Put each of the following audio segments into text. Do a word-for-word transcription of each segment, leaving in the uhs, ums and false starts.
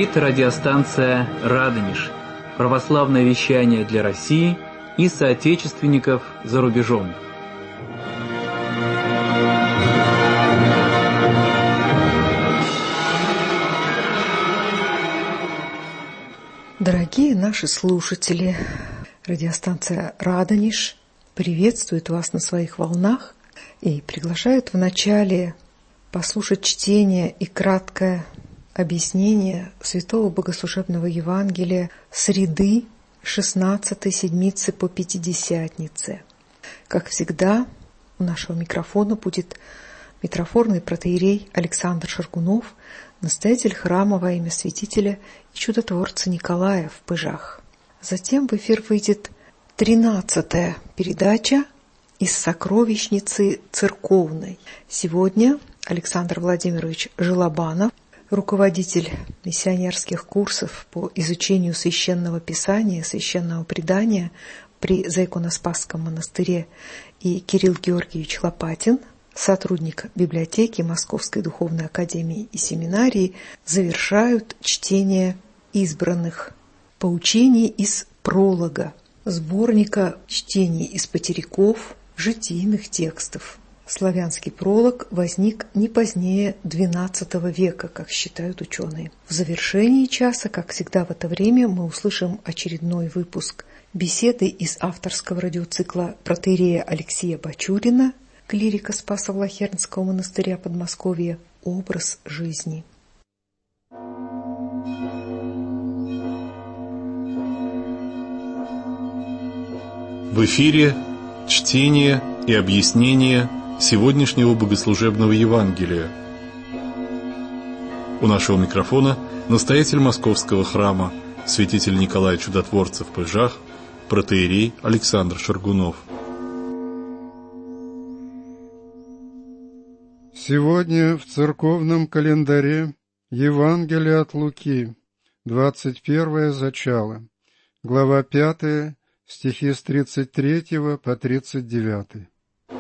Это радиостанция «Радонеж», православное вещание для России и соотечественников за рубежом. Дорогие наши слушатели, радиостанция «Радонеж» приветствует вас на своих волнах и приглашает вначале послушать чтение и краткое объяснение Святого Богослужебного Евангелия среды шестнадцатой седмицы по Пятидесятнице. Как всегда, у нашего микрофона будет митрофорный протоиерей Александр Шаргунов, настоятель храма во имя святителя и чудотворца Николая в Пыжах. Затем в эфир выйдет тринадцатая передача из сокровищницы церковной. Сегодня Александр Владимирович Желобанов, руководитель миссионерских курсов по изучению священного писания, священного предания при Заиконоспасском монастыре, и Кирилл Георгиевич Лопатин, сотрудник библиотеки Московской духовной академии и семинарии, завершают чтение избранных поучений из пролога, сборника чтений из потеряков, житийных текстов. Славянский пролог возник не позднее двенадцатого века, как считают ученые. В завершении часа, как всегда в это время, мы услышим очередной выпуск беседы из авторского радиоцикла протоиерея Алексея Бачурина, клирика Спасо-Влахернского монастыря Подмосковья, «Образ жизни». В эфире чтение и объяснение сегодняшнего богослужебного Евангелия. У нашего микрофона настоятель Московского храма, святитель Николай Чудотворца в Пыжах, протоиерей Александр Шаргунов. Сегодня в церковном календаре Евангелие от Луки, двадцать первое зачало, глава пятая, стихи с тридцать третьего по тридцать девятый.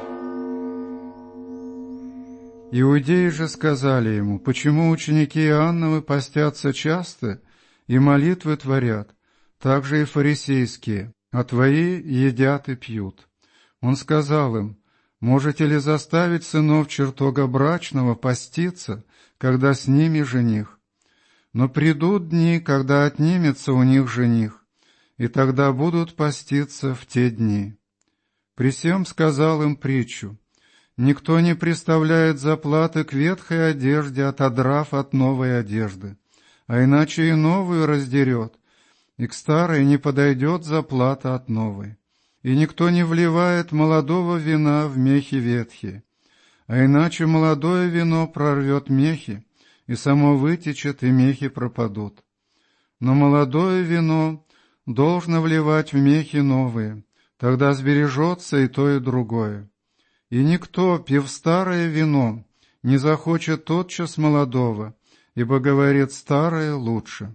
Иудеи же сказали ему: почему ученики Иоанновы постятся часто и молитвы творят, так же и фарисейские, а твои едят и пьют? Он сказал им: можете ли заставить сынов чертога брачного поститься, когда с ними жених? Но придут дни, когда отнимется у них жених, и тогда будут поститься в те дни. При сем сказал им притчу: никто не приставляет заплаты к ветхой одежде, отодрав от новой одежды, а иначе и новую раздерет, и к старой не подойдет заплата от новой. И никто не вливает молодого вина в мехи ветхие, а иначе молодое вино прорвет мехи, и само вытечет, и мехи пропадут. Но молодое вино должно вливать в мехи новые, тогда сбережется и то, и другое. И никто, пив старое вино, не захочет тотчас молодого, ибо, говорит, старое лучше.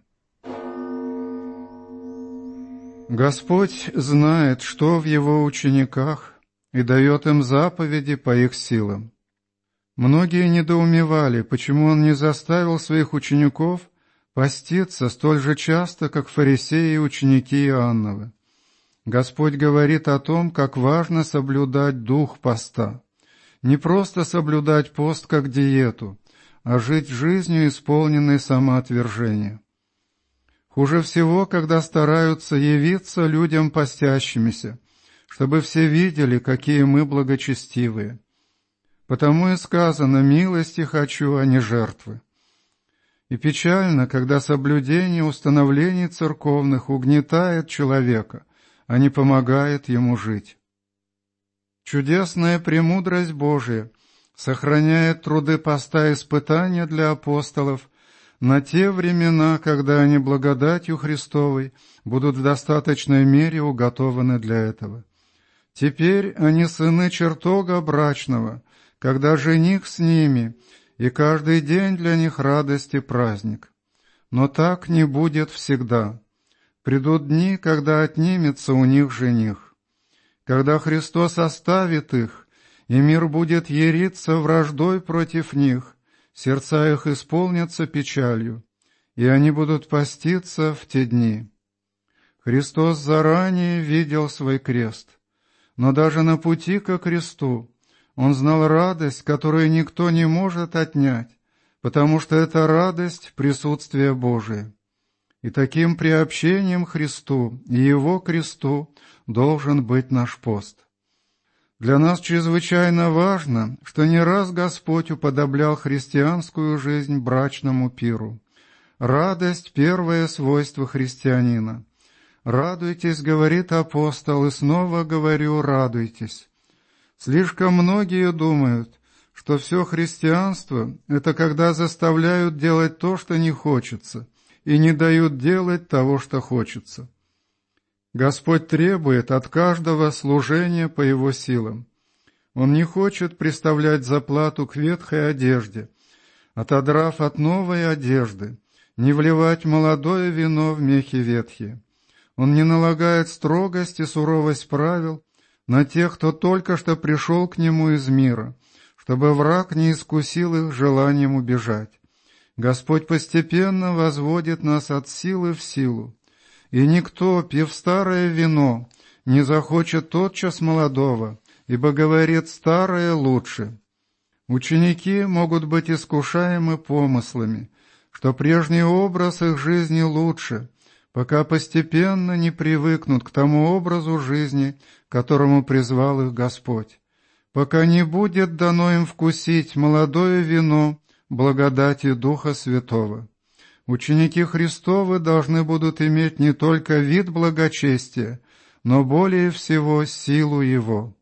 Господь знает, что в Его учениках, и дает им заповеди по их силам. Многие недоумевали, почему Он не заставил своих учеников поститься столь же часто, как фарисеи и ученики Иоанновы. Господь говорит о том, как важно соблюдать дух поста. Не просто соблюдать пост как диету, а жить жизнью, исполненной самоотвержения. Хуже всего, когда стараются явиться людям постящимися, чтобы все видели, какие мы благочестивые. Потому и сказано: милости хочу, а не жертвы. И печально, когда соблюдение установлений церковных угнетает человека, а не помогает ему жить. Чудесная премудрость Божия сохраняет труды поста и испытания для апостолов на те времена, когда они благодатью Христовой будут в достаточной мере уготованы для этого. Теперь они сыны чертога брачного, когда жених с ними, и каждый день для них радость и праздник. Но так не будет всегда. Придут дни, когда отнимется у них жених, когда Христос оставит их, и мир будет яриться враждой против них, сердца их исполнятся печалью, и они будут поститься в те дни. Христос заранее видел свой крест, но даже на пути ко кресту Он знал радость, которую никто не может отнять, потому что это радость присутствия Божия. И таким приобщением Христу и Его кресту должен быть наш пост. Для нас чрезвычайно важно, что не раз Господь уподоблял христианскую жизнь брачному пиру. Радость — первое свойство христианина. «Радуйтесь», — говорит апостол, и снова говорю, радуйтесь. Слишком многие думают, что все христианство — это когда заставляют делать то, что не хочется, и не дают делать того, что хочется. Господь требует от каждого служения по Его силам. Он не хочет приставлять заплату к ветхой одежде, отодрав от новой одежды, не вливать молодое вино в мехи ветхие. Он не налагает строгость и суровость правил на тех, кто только что пришел к Нему из мира, чтобы враг не искусил их желанием убежать. Господь постепенно возводит нас от силы в силу, и никто, пив старое вино, не захочет тотчас молодого, ибо, говорит, старое лучше. Ученики могут быть искушаемы помыслами, что прежний образ их жизни лучше, пока постепенно не привыкнут к тому образу жизни, к которому призвал их Господь, пока не будет дано им вкусить молодое вино благодати Духа Святого. Ученики Христовы должны будут иметь не только вид благочестия, но более всего силу Его.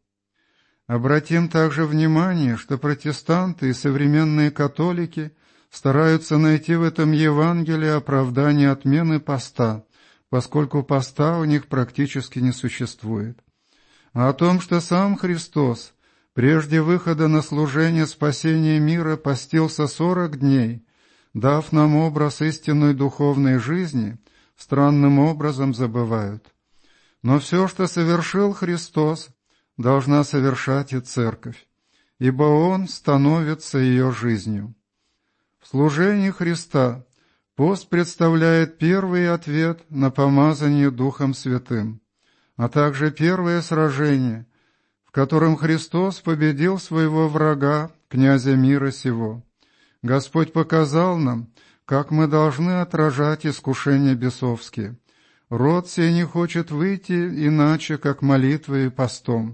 Обратим также внимание, что протестанты и современные католики стараются найти в этом Евангелии оправдание отмены поста, поскольку поста у них практически не существует. А о том, что сам Христос прежде выхода на служение спасения мира постился сорок дней, дав нам образ истинной духовной жизни, странным образом забывают. Но все, что совершил Христос, должна совершать и Церковь, ибо Он становится ее жизнью. В служении Христа пост представляет первый ответ на помазание Духом Святым, а также первое сражение, в котором Христос победил своего врага, князя мира сего. Господь показал нам, как мы должны отражать искушения бесовские. Род сей не хочет выйти иначе, как молитвой и постом.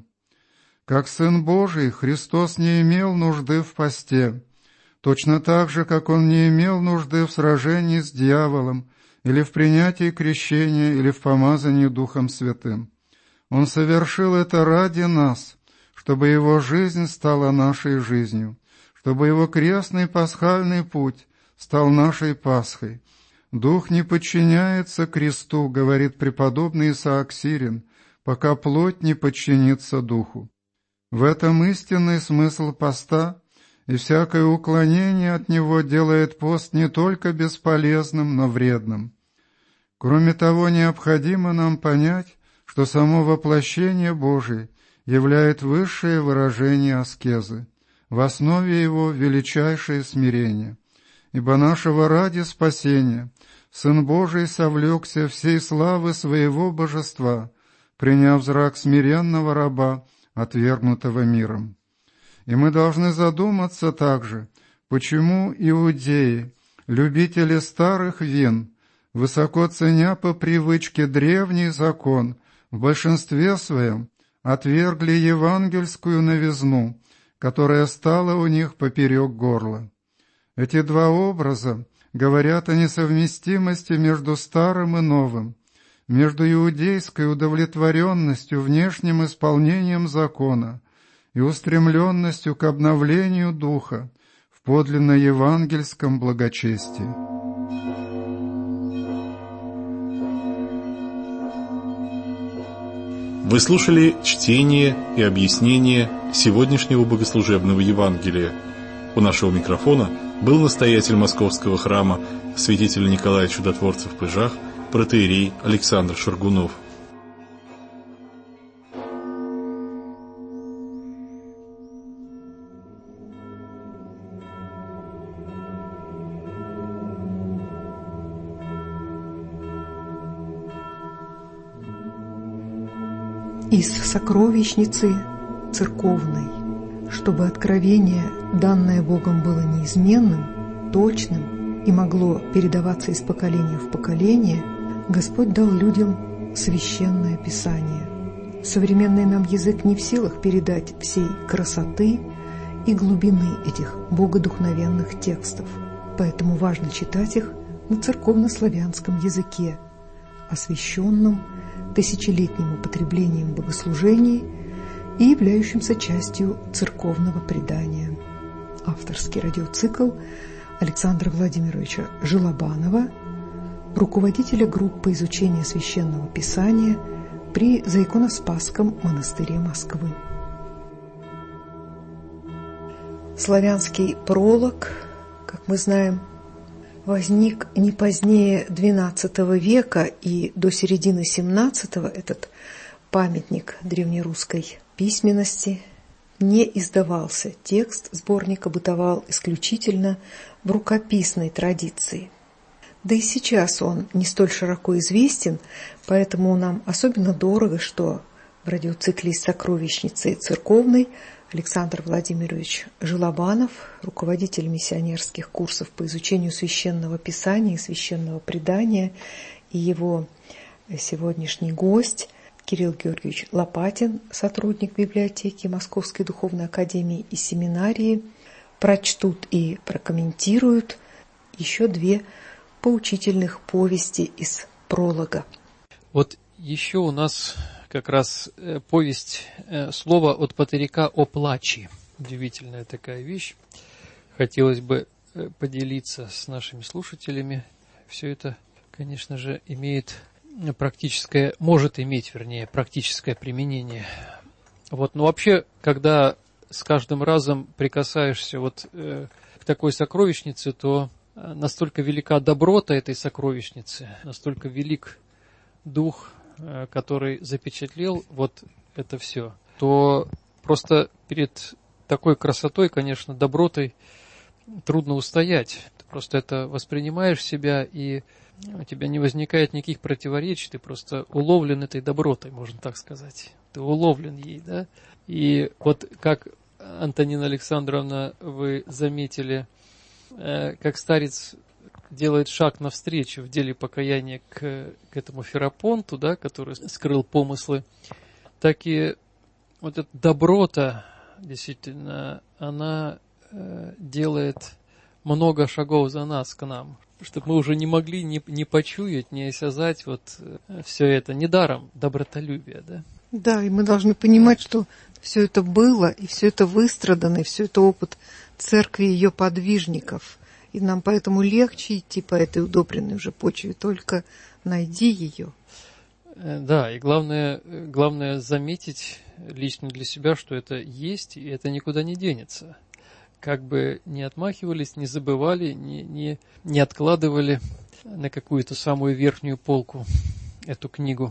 Как Сын Божий, Христос не имел нужды в посте, точно так же, как Он не имел нужды в сражении с дьяволом или в принятии крещения или в помазании Духом Святым. Он совершил это ради нас, чтобы Его жизнь стала нашей жизнью, чтобы Его крестный пасхальный путь стал нашей Пасхой. «Дух не подчиняется кресту», — говорит преподобный Исаак Сирин, «пока плоть не подчинится Духу». В этом истинный смысл поста, и всякое уклонение от него делает пост не только бесполезным, но вредным. Кроме того, необходимо нам понять, что само воплощение Божие является высшее выражение аскезы, в основе его величайшее смирение. Ибо нашего ради спасения Сын Божий совлекся всей славы своего божества, приняв зрак смиренного раба, отвергнутого миром. И мы должны задуматься также, почему иудеи, любители старых вин, высоко ценя по привычке древний закон, в большинстве своем отвергли евангельскую новизну, которая стала у них поперек горла. Эти два образа говорят о несовместимости между старым и новым, между иудейской удовлетворенностью внешним исполнением закона и устремленностью к обновлению духа в подлинно евангельском благочестии. Вы слушали чтение и объяснение сегодняшнего богослужебного Евангелия. У нашего микрофона был настоятель Московского храма святитель Николай Чудотворцев в Пыжах, протоиерей Александр Шаргунов. из сокровищницы церковной, чтобы откровение, данное Богом, было неизменным, точным и могло передаваться из поколения в поколение, Господь дал людям священное Писание. Современный нам язык не в силах передать всей красоты и глубины этих богодухновенных текстов, поэтому важно читать их на церковно-славянском языке, освященном тысячелетним употреблением в богослужении и являющимся частью церковного предания. Авторский радиоцикл Александра Владимировича Желобанова, руководителя группы изучения Священного Писания при Заиконоспасском монастыре Москвы. Славянский пролог, как мы знаем, возник не позднее двенадцатого века, и до середины семнадцатого этот памятник древнерусской письменности не издавался. Текст сборника бытовал исключительно в рукописной традиции. Да и сейчас он не столь широко известен, поэтому нам особенно дорого, что в радиоцикле из сокровищницы церковной Александр Владимирович Желобанов, руководитель миссионерских курсов по изучению Священного Писания и Священного Предания, и его сегодняшний гость Кирилл Георгиевич Лопатин, сотрудник библиотеки Московской Духовной Академии и Семинарии, прочтут и прокомментируют еще две поучительных повести из пролога. Вот еще у нас как раз повесть «Слово от Патерика о плаче». Удивительная такая вещь. Хотелось бы поделиться с нашими слушателями. Все это, конечно же, имеет практическое, может иметь, вернее, практическое применение. Вот, но вообще, когда с каждым разом прикасаешься вот э, к такой сокровищнице, то настолько велика доброта этой сокровищницы, настолько велик дух, э, который запечатлел вот это все, то просто перед такой красотой, конечно, добротой трудно устоять. Ты просто это воспринимаешь себя, и у тебя не возникает никаких противоречий, ты просто уловлен этой добротой, можно так сказать. Ты уловлен ей, да? И вот как, Антонина Александровна, вы заметили, э, как старец делает шаг навстречу в деле покаяния к, к этому Ферапонту, да, который скрыл помыслы, так и вот эта доброта, действительно, она э, делает много шагов за нас к нам, чтобы мы уже не могли ни, ни почуять, ни осязать вот э, все это. Недаром добротолюбие, да? Да, и мы должны понимать, что все это было, и все это выстрадано, и все это опыт церкви и ее подвижников. И нам поэтому легче идти по этой удобренной уже почве, только найди ее. Да, и главное, главное заметить лично для себя, что это есть, и это никуда не денется. Как бы не отмахивались, не забывали, не, не, не откладывали на какую-то самую верхнюю полку эту книгу.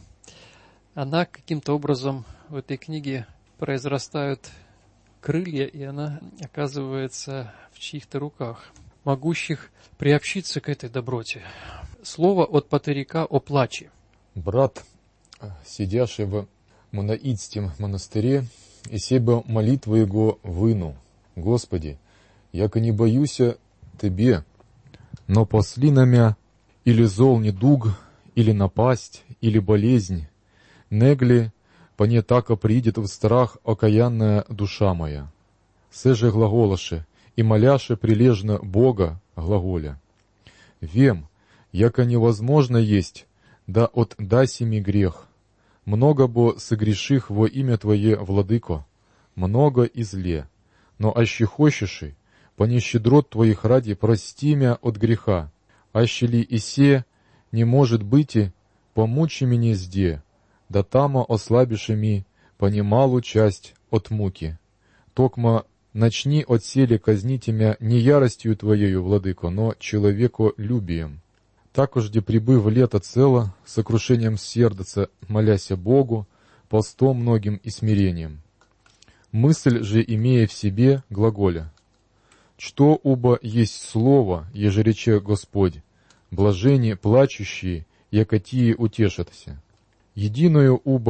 Она каким-то образом в этой книге произрастают крылья, и она оказывается в чьих-то руках, могущих приобщиться к этой доброте. Слово от Патерика о плаче. Брат, сидящий в Монаидском монастыре, и себе молитву его выну: Господи, яко не боюся Тебе, но посли на мя или зол недуг, или напасть, или болезнь, негли, поне тако придет в страх окаянная душа моя. Сэже глаголаше, и моляше прилежно Бога глаголя. Вем, яко невозможно есть, да отдаси ми грех. Много бо согреших во имя Твое, владыко, много и зле. Но аще хочеши, по нещедрот Твоих ради прости мя от греха, аще ли и се не может быть, и помучи меня зде, да тамо ослабиши ми по немалу часть от муки. Токма начни от селе казните мя не яростью Твоею, владыко, но человеколюбием. Також, где прибыв лето цело, сокрушением сердца, моляся Богу, постом многим и смирением. Мысль же, имея в себе, глаголя: «Что уба есть слово, еже рече Господь, блажени плачущие, якотии утешатся. Единую уба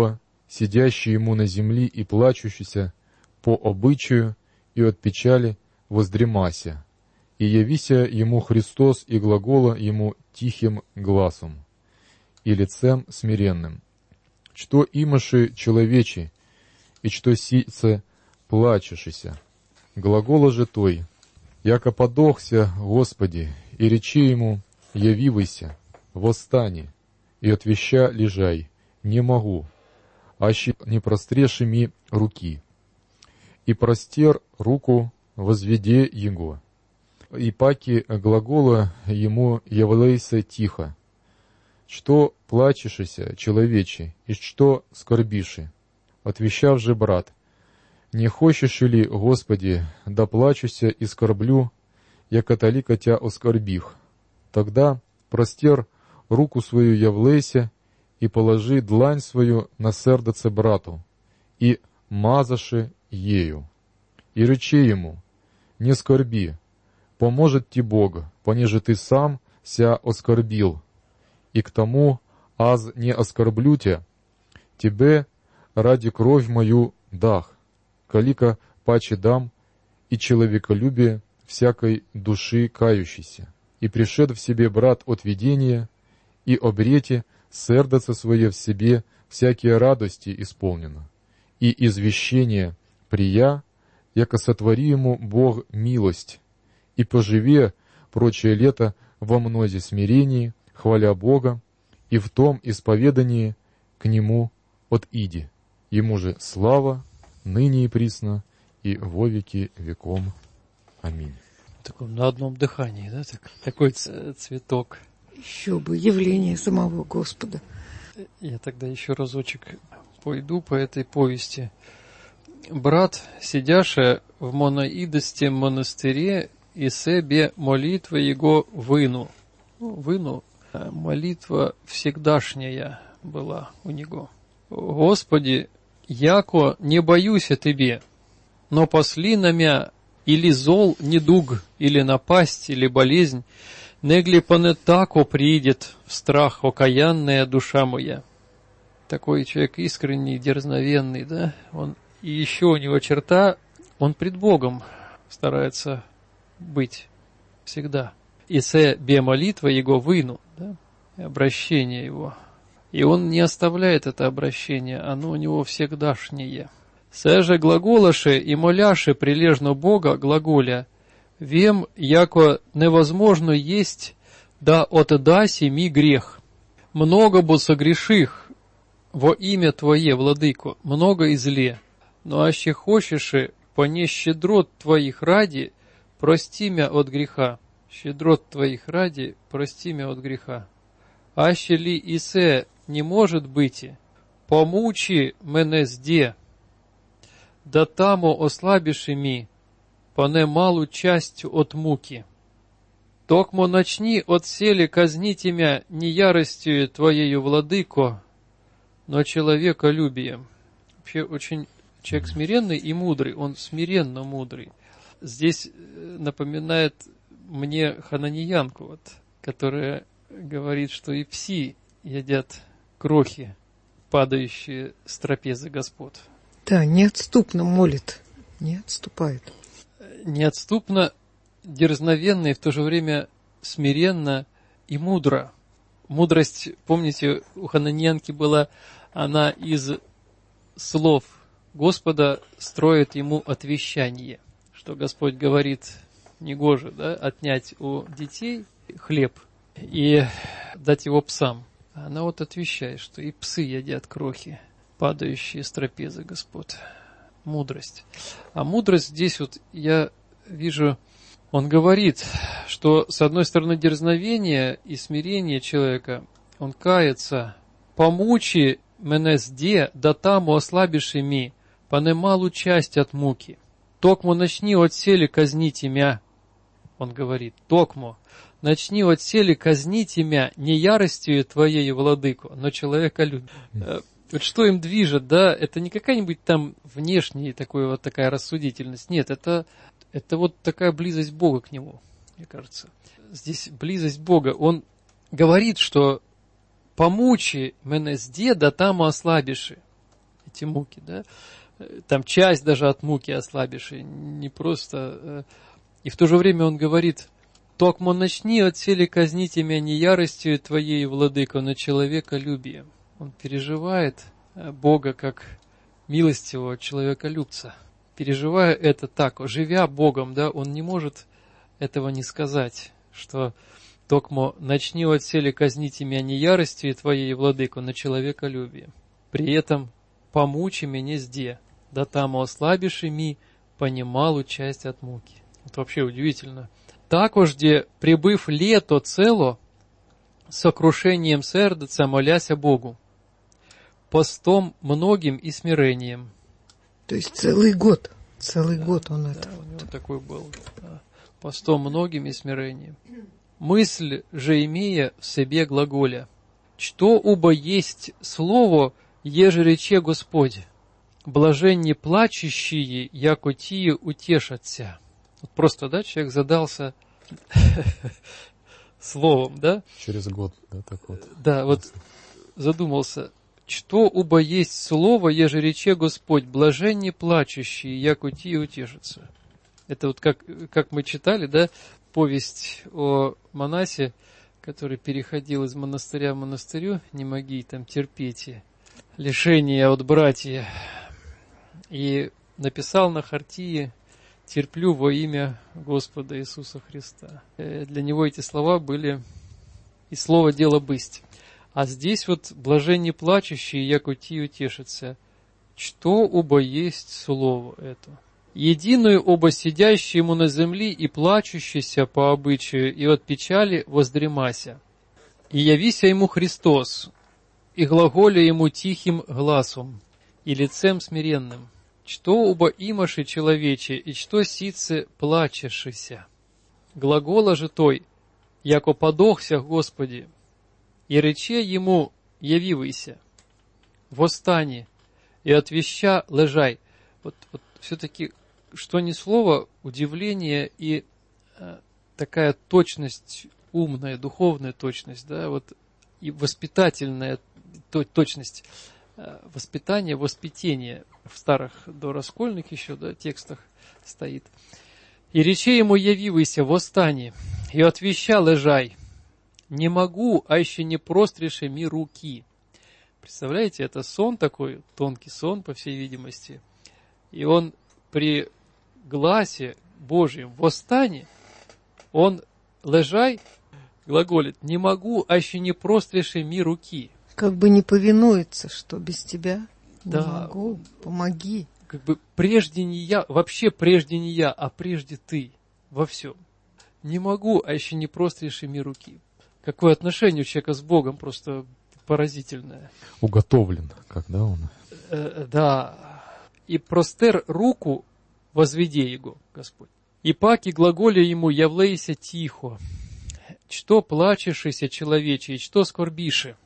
сидящий ему на земли и плачущийся по обычаю и от печали воздремася, и явися ему Христос и глагола ему тихим гласом и лицем смиренным. Что имаши человечи, и что сице плачешися, глагола же той, яко подохся, Господи, и речи ему, явивайся, восстани, и отвеща лежай, не могу, аще не простреши ми руки. И простер руку, возведе его, и паки глагола ему являйся тихо. Что плачешися, человече, и что скорбиши? Отвещав же брат, не хочешь ли, Господи, да плачуся и скорблю, я католика тя оскорбих? Тогда простер руку свою явлейся и положи длань свою на сердце брату, и мазаши ею. И речи ему, не скорби, поможет ти Бог, понеже ты сам ся оскорбил, и к тому, аз не оскорблю тебя, тебе ради кровь мою дах, калика паче дам, и человеколюбие всякой души кающейся. И пришед в себе брат от видения, и обрете сердце свое в себе всякие радости исполнено, и извещение прия, яко сотвори ему Бог милость, и поживе прочее лето во мнозе смирении, хваля Бога, и в том исповедании к Нему от иди. Ему же слава, ныне и присно, и во веки веком. Аминь. Таком на одном дыхании, да, так, такой цветок. Еще бы явление самого Господа. Я тогда еще разочек пойду по этой повести. Брат, сидяше в моноидостем монастыре, и себе молитва его выну. Ну, выну, молитва всегдашняя была у него. Господи, яко не боюся Тебе, но посли на мя или зол недуг, или напасть, или болезнь, негли пане тако приидет в страх окаянная душа моя. Такой человек искренний, дерзновенный, да, он, и еще у него черта, он пред Богом старается быть всегда. И се бе молитва его выну, да, обращение его. И он не оставляет это обращение, оно у него всегдашнее. Се же глаголаше и моляше прилежно Бога глаголя, вем, яко невозможно есть, да отдаси ми грех. Много бо согреших во имя Твое, Владыко, много и зле, но аще хочеше поне щедрот Твоих ради, прости мя от греха. Щедрот Твоих ради, прости мя от греха. Аще ли и се не может быть, помучи мене зде, да тамо ослабиши ми, поне малу часть от муки. Токмо начни от сели казнить имя не яростью Твоею, Владыко, но человеколюбием. Вообще очень человек смиренный и мудрый, он смиренно мудрый. Здесь напоминает мне хананеянку, вот, которая говорит, что и пси едят крохи, падающие с трапезы господ. Да, неотступно молит, не отступает. Неотступно, дерзновенно и в то же время смиренно и мудро. Мудрость, помните, у хананеянки была, она из слов Господа строит ему отвещание, что Господь говорит, негоже, да, отнять у детей хлеб и дать его псам. Она вот отвечает, что и псы едят крохи, падающие с трапезы господ. Мудрость. А мудрость здесь вот я вижу, он говорит, что с одной стороны дерзновение и смирение человека, он кается, помучи мене зде, да таму ослабиши ми, пане малу часть от муки. Токмо начни от сели казнить имя, он говорит, токмо, начни от сели казнить имя не яростью Твоей, Владыко, но человеколюбием. Вот что им движет, да, это не какая-нибудь там внешняя такой, вот такая рассудительность. Нет, это, это вот такая близость Бога к нему, мне кажется. Здесь близость Бога. Он говорит, что помучи мене зде, да таму ослабиши. эти муки, да? Там часть даже от муки ослабишь, и не просто... И в то же время он говорит: «Токмо начни отселе казнить меня не яростью твоей, владыко, но человеколюбием». Он переживает Бога как милостивого человеколюбца. Переживая это так, живя Богом, да, он не может этого не сказать, что «Токмо начни отселе казнить меня не яростью твоей, владыко, но человеколюбием». При этом «помучи меня сде, да там ослабишь ми, понималу часть от муки». Это вообще удивительно. Також, де, прибыв лето цело, сокрушением сердца моляся Богу, постом многим и смирением. То есть целый год, целый да, год он да, это. У вот. него такой был. Да. Постом многим и смирением. Мысль же имея в себе глаголя: «Что убо есть слово, еже рече Господь, блаженни плачущие, яко тие утешатся». Вот просто, да, человек задался словом, да? Через год, да, так вот. Да, вот задумался. «Что убо есть слово, еже рече Господь, блаженни плачущие, яко тие утешатся». Это вот как, как мы читали, да, повесть о монасе, который переходил из монастыря в монастырю, не моги там терпеть лишения от братья, и написал на хартии: «Терплю во имя Господа Иисуса Христа». Для него эти слова были «и слово дело бысть». А здесь вот «блаженни плачущие, яко тие утешатся». Что убо есть слово это? «Единую оба сидящие ему на земли и плачущийся по обычаю, и от печали воздремася. И явися ему Христос, и глаголя ему тихим гласом, и лицем смиренным. Что убо имаши человече, и что сице плачешися. Глагола же той, яко подохся Господи, и рече ему явивайся, восстани, и отвеща лежай». Вот, вот все-таки, что ни слово, удивление и э, такая точность, умная, духовная точность, да, вот, и воспитательная то, точность, э, воспитания, воспитения в старых дораскольных еще, да, текстах стоит. «И рече ему явивайся, восстани, и отвеща лежай. Не могу, а еще не простреши ми руки». Представляете, это сон такой, тонкий сон, по всей видимости. И он при гласе Божьем «восстани», он лежай глаголит: «Не могу, а еще не простреши ми руки». Как бы не повинуется, что без тебя да, не могу, помоги. Как бы прежде не я, вообще прежде не я, а прежде ты во всем. Не могу, а еще не простреши ми руки. Какое отношение у человека с Богом, просто поразительное. Уготовлен, когда он... Э, да. «И простер руку, возведе его, Господь. И паки глаголя ему явлейся тихо. Что плачешися, человече, и что скорбиши?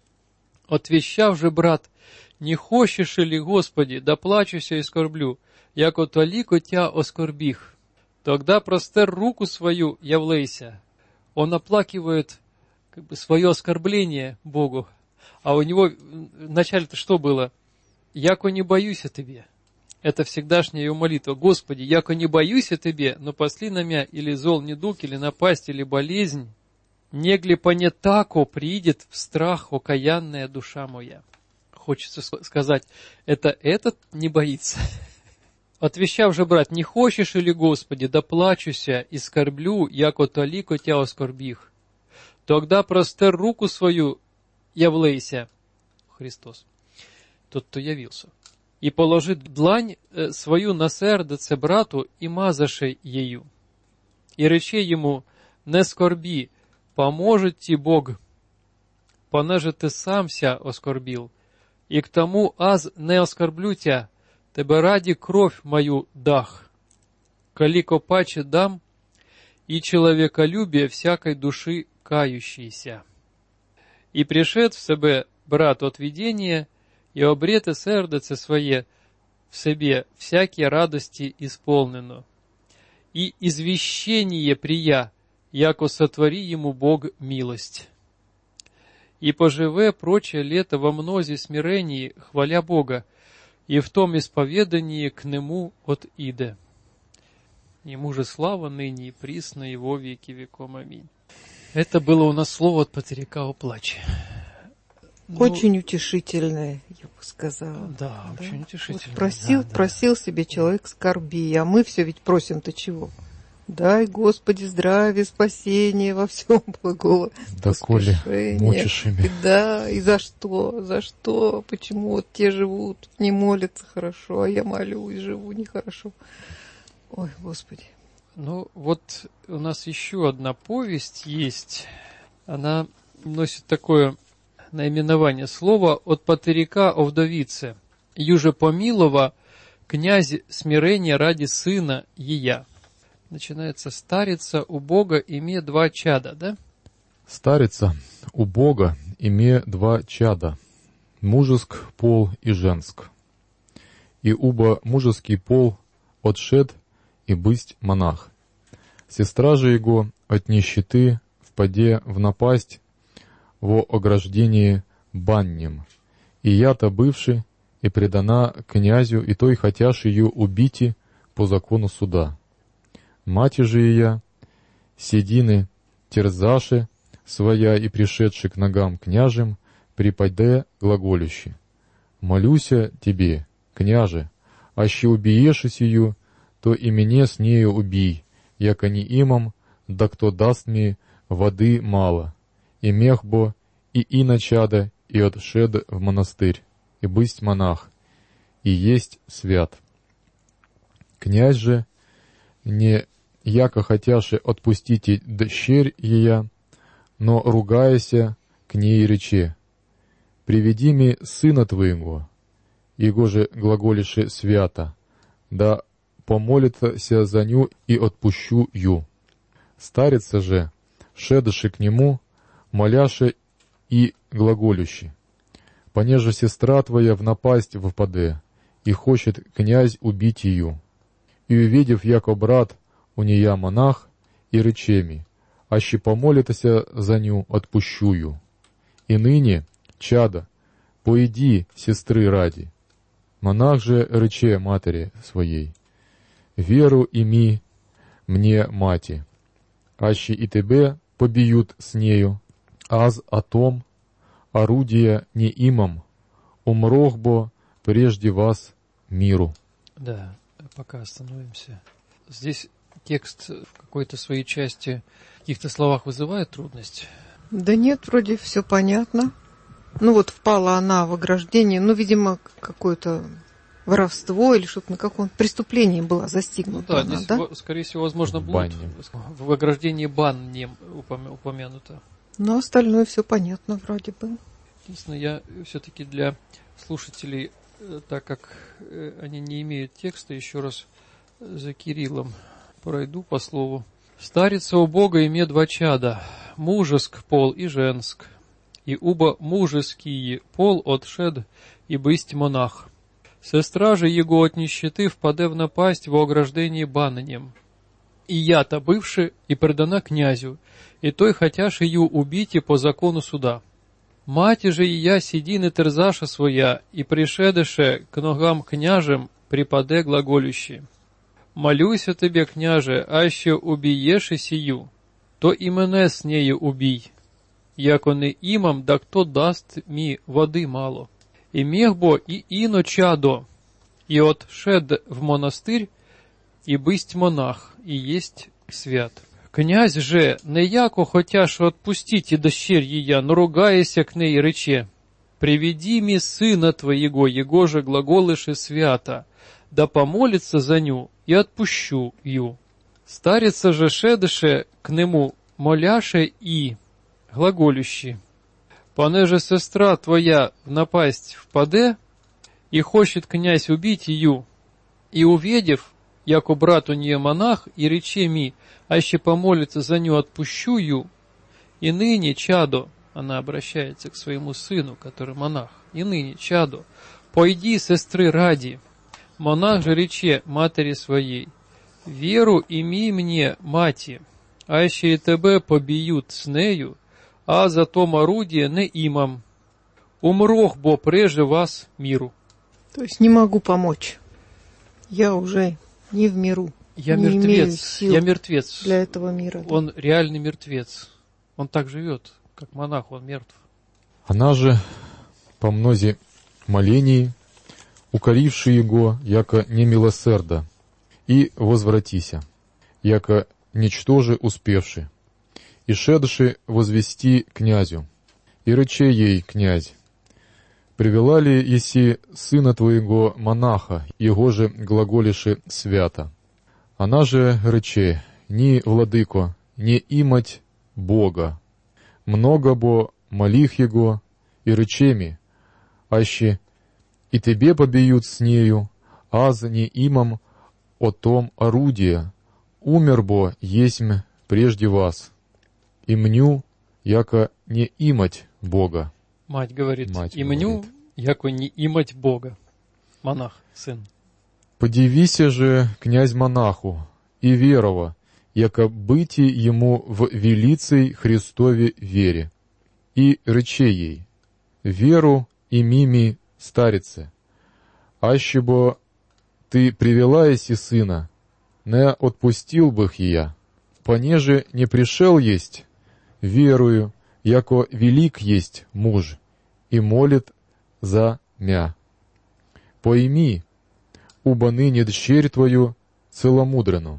Отвещав же, брат, не хочешь ли, Господи, да плачуся и скорблю, яко толико тя оскорбих. Тогда простер руку свою, явлейся». Он оплакивает как бы свое оскорбление Богу. А у него вначале-то что было? «Яко не боюсь о тебе». Это всегдашняя его молитва. «Господи, яко не боюсь о тебе, но посли на мя или зол недуг, или напасть, или болезнь, негли по не тако приидет в страх окаянная душа моя». Хочется сказать, это этот не боится. «Отвещав же, брат, не хочешь или, Господи, да плачуся и скорблю, яко толико тя оскорбих. Тогда простер руку свою, явлейся». Христос, тот, кто явился. «И положит длань свою на сердце брату, и мазаше ею. И рече ему: не скорби, поможет ти Бог, понеже ты сам ся оскорбил. И к тому аз не оскорблю тя, тебе ради кровь мою дах, калико паче дам, и человеколюбие всякой души кающейся. И пришед в себе брат от видения, и обрете сердце свое в себе всякие радости исполнено. И извещение прия, яко сотвори ему Бог милость. И поживе прочее лето во мнозе смирении, хваля Бога, и в том исповедании к нему от иде. Ему же слава ныне и присно и во веки веком. Аминь. Это было у нас слово от патыряка о плаче. Очень ну, утешительное, я бы сказала. Да, да? Очень утешительное. Вот просил, да, просил да. себе человек скорби, а мы все ведь просим-то чего? Дай, Господи, здравие, спасение во всем благого. Да, коли мучишь ими. Да, и за что? За что? Почему вот те живут, не молятся хорошо, а я молюсь, живу нехорошо? Ой, Господи. Ну, вот у нас еще одна повесть есть. Она носит такое наименование слова от патыряка о вдовице. Юже помилова князь смирения ради сына ея. Начинается старица у Бога име два чада, да? Старица у Бога име два чада, мужеск пол и женск. И уба мужеский пол отшед и бысть монах. Сестра же его от нищеты впаде в напасть во ограждении баннем. И я-то бывший и предана князю, и той хотяш ее убити по закону суда. Мати же ее, седины терзаши своя и пришедший к ногам княжем, припаде глаголющи. Молюся тебе, княже, аще убиешь сию, то и меня с нею убий, яко не имам, да кто даст мне воды мало, и мех бо, и и начада, и отшед в монастырь, и бысть монах, и есть свят. Князь же, не яко хотяше отпустите дщерь ея, но ругаяся к ней рече, приведи ми сына твоего, его же глаголише свято, да помолится за ню и отпущу ю. Старица же, шедши к нему, моляше и глаголющи, понеже сестра твоя в напасть впаде, и хочет князь убить ее. И увидев, яко брат у нея монах, и речеми, аще помолитеся за ню, отпущу ю. И ныне, чада, поиди сестры ради. Монах же рече матери своей, веру ими мне, мати, аще и тебе побьют с нею, аз о том, орудия не имам, умрох бо прежде вас миру. Да, пока остановимся. Здесь текст в какой-то своей части, в каких-то словах вызывает трудность? Да нет, вроде все понятно. Ну вот впала она в ограждение, ну, видимо, какое-то воровство или что-то на каком-то преступлении была застигнута. Ну, да, она, здесь, да? скорее всего, возможно, блуд в ограждении баннем упомянуто. Но остальное все понятно вроде бы. Единственное, я все-таки для слушателей, так как они не имеют текста, еще раз за Кириллом пройду по слову. Старица у Бога име два чада, мужеск пол и женск, и уба мужеский пол отшед и бысть монах. Сестра же его от нищеты впаде в напасть во ограждении баннем. И я-то бывши и предана князю, и той хотяш ее убить и по закону суда. Мати же и я сидины терзаша своя, и пришедеше к ногам княжем припаде глаголющи. Молюся тебе, княже, аще убиешь и сию, то и мене с нею убий, яко не имам, да кто даст ми воды мало. И мех бо и ино чадо, и отшед в монастырь, и бысть монах, и есть свят. Князь же, не яко хотяш отпустить и дощерь ея, но ругаяся к ней рече, приведи ми сына твоего, его же глаголыше свята, да помолится за ню, и отпущу ю. Старица же шедеше к нему, моляше и глаголющи, понеже сестра твоя в напасть впаде, и хочет князь убить ее, и увидев, яко брат у нее монах, и рече ми, аще помолится за ню, отпущу ю, и ныне, чадо, она обращается к своему сыну, который монах, и ныне, чадо, пойди сестры ради. Монах же рече матери своей, веру ими мне, мати, аще и тебе побиют с нею, а за том орудие не имам. Умрох бо преже вас миру. То есть не могу помочь. Я уже не в миру. Я не имею мертвец, сил я мертвец. для этого мира. Да. Он реальный мертвец. Он так живет, как монах, он мертв. Она же по мнозе молений, укоривши его, яко немилосерда, и возвратися, яко ничтоже успевши, и шедши возвести князю. И рече ей князь: привела ли еси сына твоего монаха, его же глаголиши свято? Она же рече: ни, владыко, не имать Бога, много бо молих его, и речеми, аще и тебе побьют с нею, аз не имам о том орудия, умер бо есмь прежде вас, и мню, яко не имать Бога. Мать говорит, Мать и мню, говорит. яко не имать Бога. Монах, сын. Подивися же, князь монаху, и верова, яко быти ему в велицей Христове вере. И рече ей: веру и мими старице, аще бо ты привела еси сына, не отпустил бы их я, понеже не пришел есть, верую, яко велик есть муж, и молит за мя. Пойми, уба ныне дщерь твою целомудрену,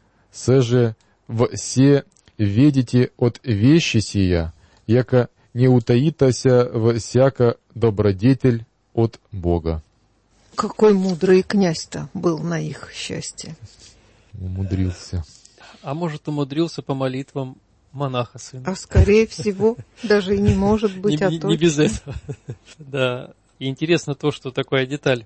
seже в се ведите от вещи сия, яко не утаитася всяка добродетель от Бога. Какой мудрый князь-то был на их счастье. Умудрился. А может, умудрился по молитвам монаха сына. А скорее всего, даже и не может быть, не, а не, точно. не без этого. Да. И интересно то, что такая деталь.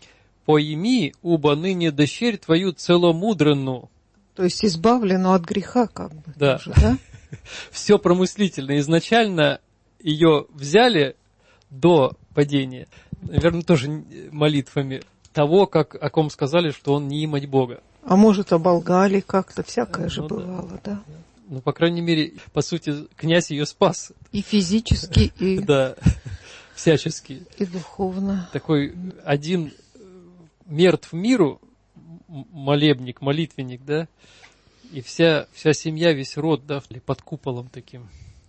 Пойми, уба ныне дощерь твою целомудренну. То есть избавлену от греха, как бы. Да. Тоже, да? Все промыслительно. Изначально ее взяли до падения, наверное, тоже молитвами того, как, о ком сказали, что он не имать Бога. А может, оболгали как-то, всякое же Ну да. бывало, да? Ну, по крайней мере, по сути, князь ее спас. И физически, и, Да, всячески. и духовно. Такой один мертв миру, м- молебник, молитвенник, да, и вся, вся семья, весь род, да, под куполом таким,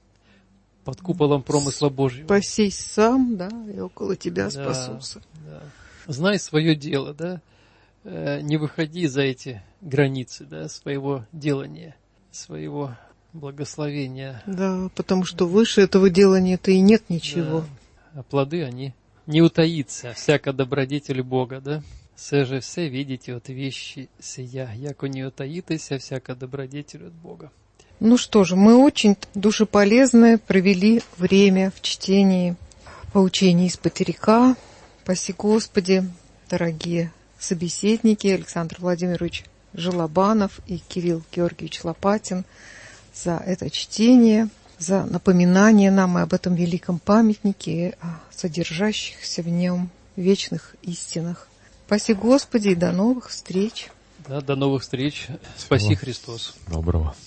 под куполом промысла Божьего. Спасись сам, да, и около тебя Да, спасутся. да. Знай свое дело, да, э, не выходи за эти границы, да, своего делания, своего благословения. Да, потому что выше этого делания-то и нет ничего. Да. А плоды, они не утаится, всяко добродетель Бога, да. Се же все видите от вещи сия, яко не утаитеся, всяко добродетель от Бога. Ну что же, мы очень душеполезно провели время в чтении поучений из Патерика. Спаси Господи, дорогие собеседники, Александр Владимирович Желобанов и Кирилл Георгиевич Лопатин, за это чтение, за напоминание нам об этом великом памятнике и о содержащихся в нем вечных истинах. Спаси Господи и до новых встреч. Да, до новых встреч. Спаси Всего Христос. Доброго.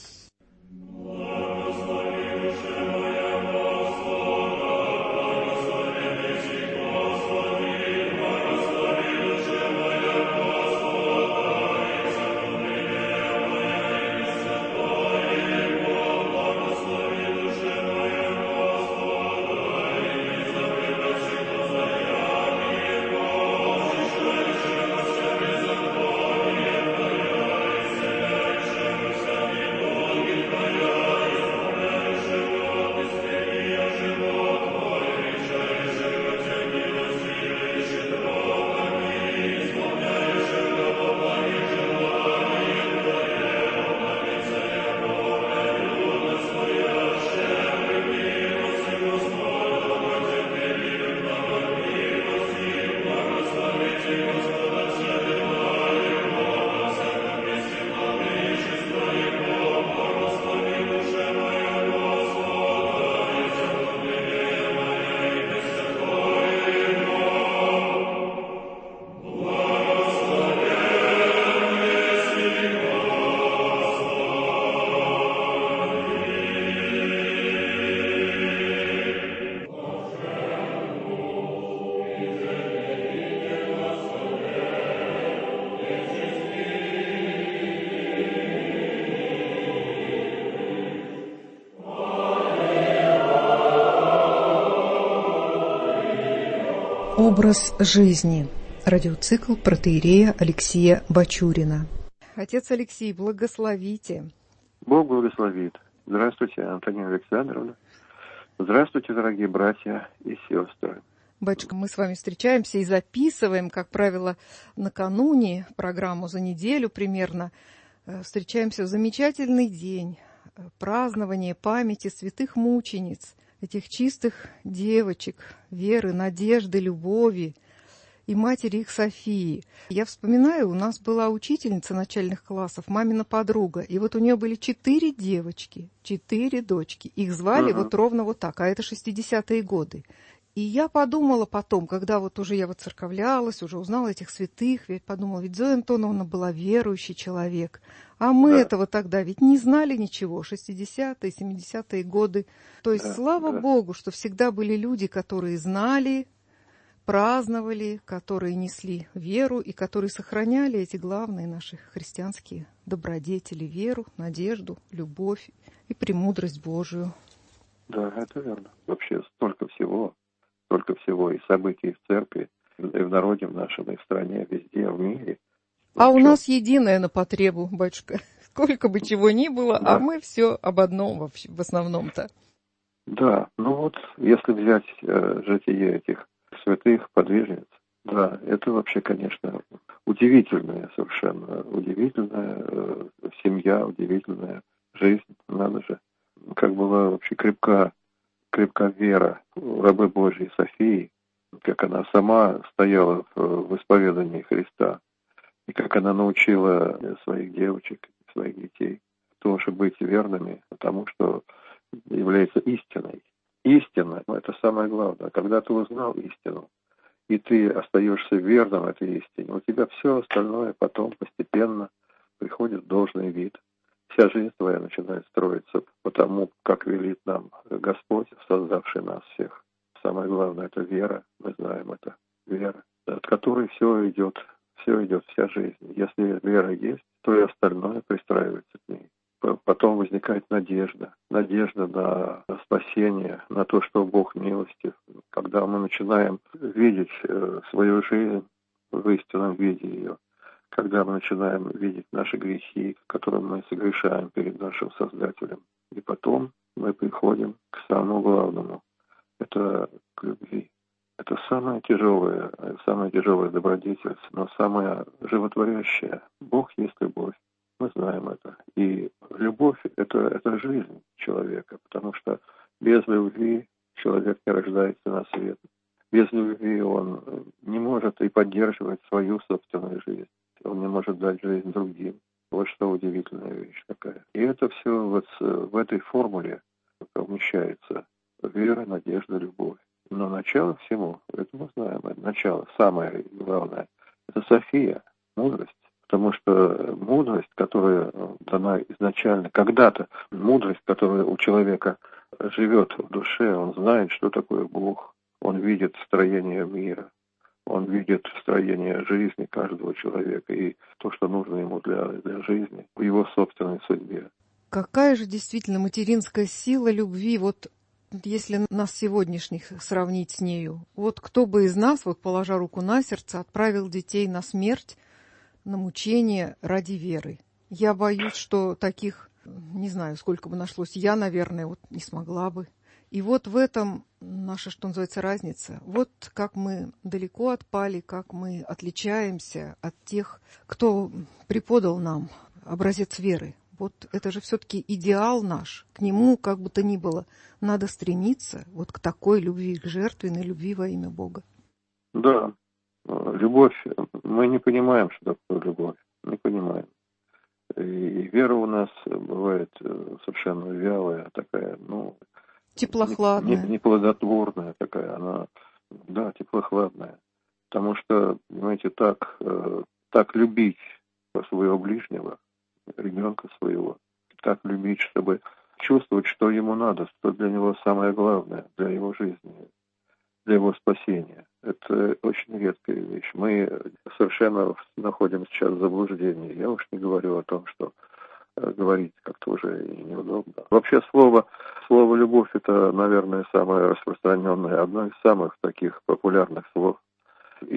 Образ жизни. Радиоцикл протоиерея Алексия Бачурина. Отец Алексей, благословите. Бог благословит. Здравствуйте, Антонина Александровна. Здравствуйте, дорогие братья и сестры. Батюшка, мы с вами встречаемся и записываем, как правило, накануне программу за неделю примерно. Встречаемся в замечательный день празднования памяти святых мучениц, этих чистых девочек, веры, надежды, любови и матери их Софии. Я вспоминаю, у нас была учительница начальных классов, мамина подруга, и вот у нее были четыре девочки, четыре дочки. Их звали uh-huh. вот ровно вот так, а это шестидесятые годы. И я подумала потом, когда вот уже я воцерковлялась, уже узнала этих святых, ведь подумала, ведь Зоя Антоновна была верующий человек, а мы да. этого тогда ведь не знали ничего, шестидесятые, семидесятые годы. То есть, да, слава да. Богу, что всегда были люди, которые знали, праздновали, которые несли веру и которые сохраняли эти главные наши христианские добродетели, веру, надежду, любовь и премудрость Божию. Да, это верно. Вообще столько всего. Столько всего и событий в церкви, и в народе в нашем, и в стране, везде, в мире. А у нас единое на потребу, батюшка. Сколько бы чего ни было, да. а мы все об одном вообще, в основном-то. Да, ну вот, если взять э, житие этих святых подвижниц, да, это вообще, конечно, удивительная совершенно, удивительная э, семья, удивительная жизнь, надо же. Как была вообще крепка, крепка вера рабы Божьей Софии, как она сама стояла в, в исповедании Христа, и как она научила своих девочек, своих детей тоже быть верными тому, что является истиной. Истина – это самое главное. Когда ты узнал истину, и ты остаешься верным этой истине, у тебя все остальное потом постепенно приходит в должный вид. Вся жизнь твоя начинает строиться по тому, как велит нам Господь, создавший нас всех. Самое главное – это вера. Мы знаем это. Вера, от которой все идет, все идет, вся жизнь. Если вера есть, то и остальное пристраивается к ней. Потом возникает надежда. Надежда на спасение, на то, что Бог милостив. Когда мы начинаем видеть свою жизнь в истинном виде ее, когда мы начинаем видеть наши грехи, которые мы согрешаем перед нашим Создателем. И потом мы приходим к самому главному. Это к любви. Это самая тяжелая, самая тяжелая добродетель, но самая животворящая. Бог есть любовь. Мы знаем это. И любовь – это, это жизнь человека, потому что без любви человек не рождается на свет. Без любви он не может и поддерживать свою собственную жизнь. Он не может дать жизнь другим. Вот что удивительная вещь такая. И это все вот в этой формуле помещается. Вера, надежда, любовь. Но начало всему, это мы знаем, начало, самое главное, это София, мудрость. Потому что мудрость, которая дана изначально, когда-то, мудрость, которая у человека живет в душе, он знает, что такое Бог, он видит строение мира, он видит строение жизни каждого человека и то, что нужно ему для, для жизни, в его собственной судьбе. Какая же действительно материнская сила любви, вот если нас сегодняшних сравнить с нею. Вот кто бы из нас, вот положа руку на сердце, отправил детей на смерть, на мучение ради веры. Я боюсь, что таких, не знаю, сколько бы нашлось, я, наверное, вот не смогла бы. И вот в этом наша, что называется, разница. Вот как мы далеко отпали, как мы отличаемся от тех, кто преподал нам образец веры. Вот это же все-таки идеал наш. К нему, как бы то ни было, надо стремиться вот к такой любви, к жертвенной любви во имя Бога. Да, любовь, мы не понимаем, что такое любовь, не понимаем. И вера у нас бывает совершенно вялая такая, ну... Теплохладная. Неплодотворная такая, она, да, теплохладная. Потому что, понимаете, так, так любить своего ближнего, ребенка своего, так любить, чтобы чувствовать, что ему надо, что для него самое главное, для его жизни, для его спасения. Это очень редкая вещь. Мы совершенно находимся сейчас в заблуждении. Я уж не говорю о том, что говорить как-то уже неудобно. Вообще слово, слово «любовь» — это, наверное, самое распространенное, одно из самых таких популярных слов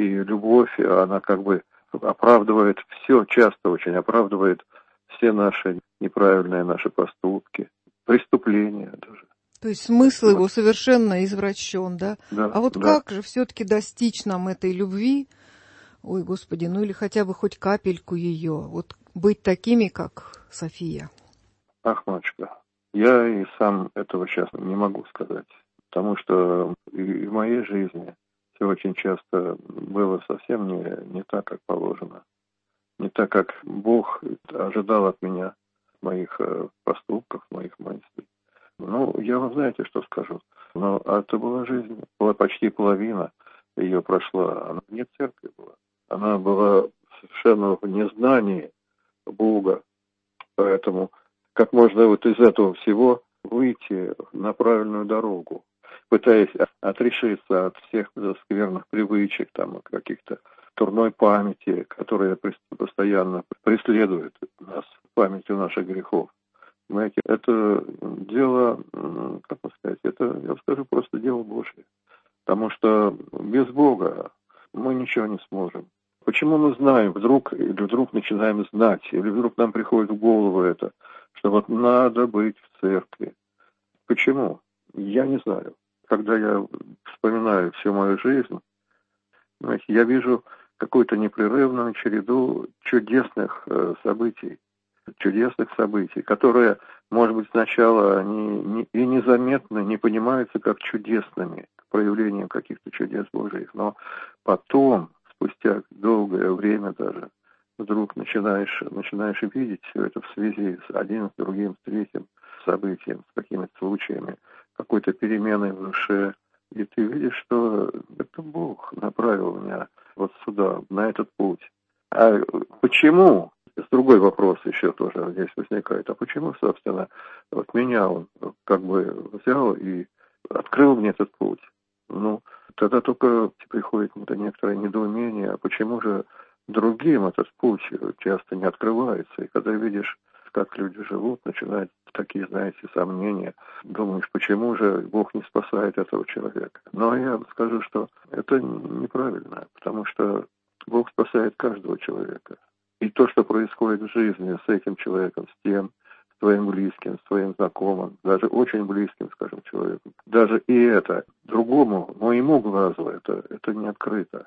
И любовь, она как бы оправдывает все, часто очень оправдывает все наши неправильные наши поступки, преступления даже. То есть смысл его совершенно извращен, да? Да, а вот да. как же все-таки достичь нам этой любви, ой, Господи, ну или хотя бы хоть капельку ее, вот быть такими, как София? Ах, матушка, я и сам этого сейчас не могу сказать, потому что и в моей жизни все очень часто было совсем не, не так, как положено, не так, как Бог ожидал от меня, моих поступков, моих мыслей. Ну, я вам знаете, что скажу. Но это была жизнь, была почти половина ее прошла. Она не церковь была. Она была совершенно в незнании Бога. Поэтому как можно вот из этого всего выйти на правильную дорогу, пытаясь отрешиться от всех скверных привычек, там, каких-то дурной памяти, которая постоянно преследует нас, памятью наших грехов. Понимаете, это дело, как вам сказать, это, я скажу, просто дело Божье. Потому что без Бога мы ничего не сможем. Почему мы знаем, вдруг, или вдруг начинаем знать, или вдруг нам приходит в голову это, что вот надо быть в церкви. Почему? Я не знаю. Когда я вспоминаю всю мою жизнь, знаете, я вижу какую-то непрерывную череду чудесных э, событий, чудесных событий, которые, может быть, сначала они не, и незаметны, не понимаются как чудесными, проявлением каких-то чудес Божьих, но потом, спустя долгое время даже, вдруг начинаешь, начинаешь видеть все это в связи с одним, с другим, с третьим событием, с какими-то случаями, какой-то переменой в душе, и ты видишь, что это Бог направил меня вот сюда, на этот путь. А почему? Другой вопрос еще тоже здесь возникает. А почему, собственно, вот меня он как бы взял и открыл мне этот путь? Ну, тогда только приходит некоторое недоумение, а почему же другим этот путь часто не открывается? И когда видишь, как люди живут, начинают такие, знаете, сомнения. Думаешь, почему же Бог не спасает этого человека? Но я скажу, что это неправильно, потому что Бог спасает каждого человека. И то, что происходит в жизни с этим человеком, с тем, с твоим близким, с твоим знакомым, даже очень близким, скажем, человеком, даже и это другому, моему глазу, это, это не открыто.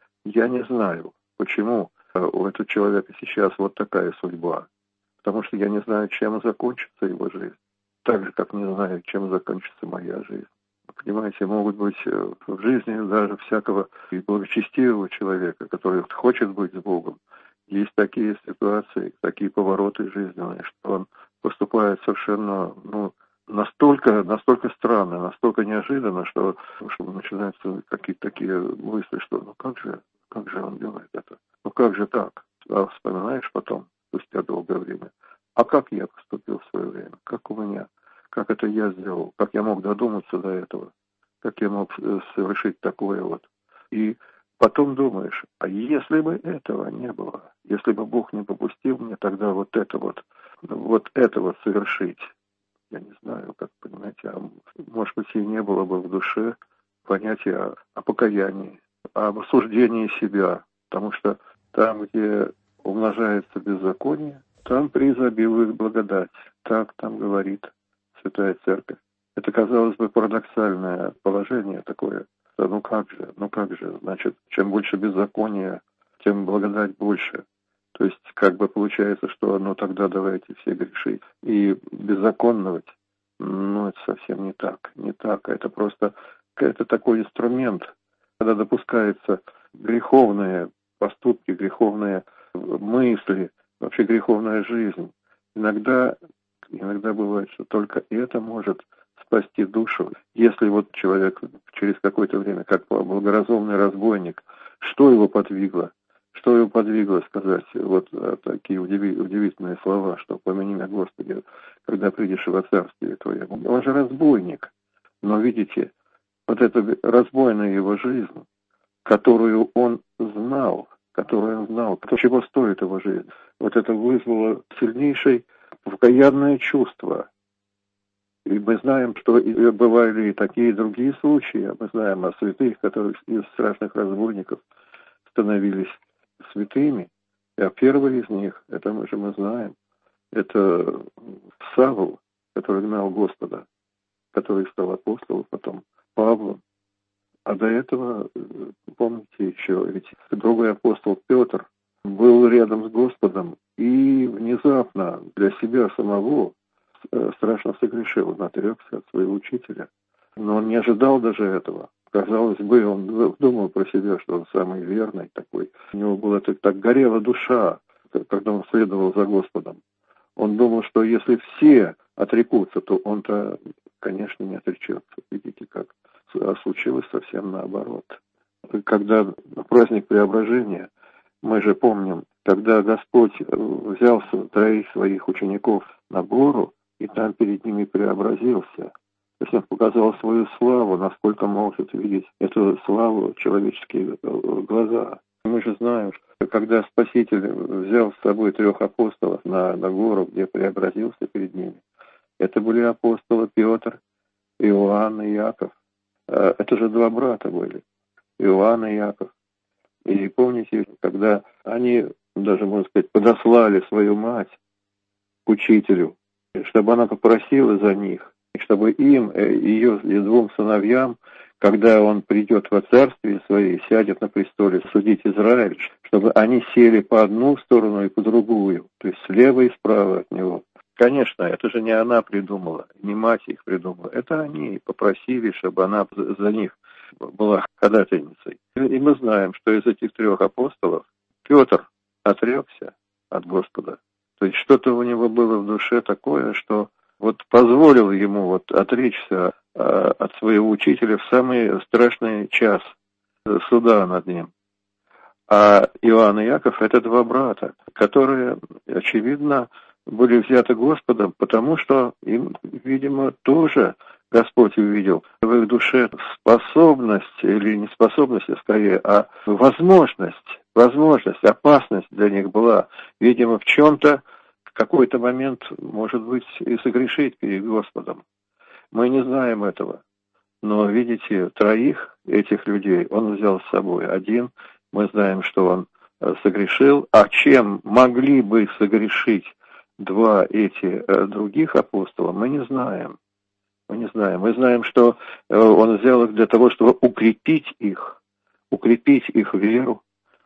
Я не знаю, почему у этого человека сейчас вот такая судьба. Потому что я не знаю, чем закончится его жизнь. Так же, как не знаю, чем закончится моя жизнь. Понимаете, могут быть в жизни даже всякого и благочестивого человека, который хочет быть с Богом. Есть такие ситуации, такие повороты жизненные, что он поступает совершенно, ну, настолько, настолько странно, настолько неожиданно, что, что начинаются какие-то такие мысли, что ну как же, как же он делает это? Ну как же так? А вспоминаешь потом, спустя долгое время, а как я поступил в свое время? Как у меня? Как это я сделал? Как я мог додуматься до этого? Как я мог совершить такое вот? И потом думаешь, а если бы этого не было, если бы Бог не попустил мне тогда вот это вот, вот это вот совершить, я не знаю, как, понимаете, а может быть и не было бы в душе понятия о, о покаянии, об осуждении себя, потому что там, где умножается беззаконие, там преизобилует благодать. Так там говорит Святая Церковь. Это, казалось бы, парадоксальное положение такое. Ну как же, ну как же, значит, чем больше беззакония, тем благодать больше. То есть, как бы получается, что, ну тогда давайте все грешить. И беззаконновать, ну это совсем не так, не так. Это просто, это такой инструмент, когда допускаются греховные поступки, греховные мысли, вообще греховная жизнь. Иногда, иногда бывает, что только это может спасти душу. Если вот человек через какое-то время, как благоразумный разбойник, что его подвигло? Что его подвигло сказать вот такие удивительные слова, что помяни меня, Господи, когда придешь во царствие Твое. Он же разбойник. Но видите, вот эта разбойная его жизнь, которую он знал, которую он знал, чего стоит его жизнь, вот это вызвало сильнейшее покаянное чувство. И мы знаем, что бывали и такие другие случаи. Мы знаем о святых, которые из страшных разбойников, становились святыми. А первый из них, это мы же мы знаем, это Савл, который гнал Господа, который стал апостолом, потом Павлом. А до этого, помните еще, ведь другой апостол Петр был рядом с Господом и внезапно для себя самого страшно согрешил, он отрекся от своего учителя. Но он не ожидал даже этого. Казалось бы, он думал про себя, что он самый верный такой. У него была так, так горела душа, когда он следовал за Господом. Он думал, что если все отрекутся, то он-то, конечно, не отречется. Видите, как случилось совсем наоборот. Когда праздник Преображения, мы же помним, когда Господь взял троих своих учеников на гору, и там перед ними преобразился. То есть он показал свою славу, насколько может видеть эту славу человеческие глаза. Мы же знаем, что когда Спаситель взял с собой трех апостолов на, на гору, где преобразился перед ними, это были апостолы Петр, Иоанн и Иаков. Это же два брата были, Иоанн и Иаков. И помните, когда они, даже, можно сказать, подослали свою мать к учителю, чтобы она попросила за них, и чтобы им, ее и двум сыновьям, когда он придет во царствие свое, сядет на престоле судить Израиль, чтобы они сели по одну сторону и по другую, то есть слева и справа от него. Конечно, это же не она придумала, не мать их придумала, это они попросили, чтобы она за них была ходатайницей. И мы знаем, что из этих трех апостолов Петр отрекся от Господа. То есть что-то у него было в душе такое, что вот позволил ему вот отречься э, от своего учителя в самый страшный час суда над ним. А Иоанн и Иаков — это два брата, которые, очевидно, были взяты Господом, потому что им, видимо, тоже Господь увидел в их душе способность, или не способность, а скорее, а возможность, возможность, опасность для них была, видимо, в чем-то, в какой-то момент, может быть, и согрешить перед Господом. Мы не знаем этого. Но, видите, троих этих людей он взял с собой. Один, мы знаем, что он согрешил, а чем могли бы согрешить два эти других апостола, мы не знаем. Мы не знаем. Мы знаем, что он взял их для того, чтобы укрепить их, укрепить их веру.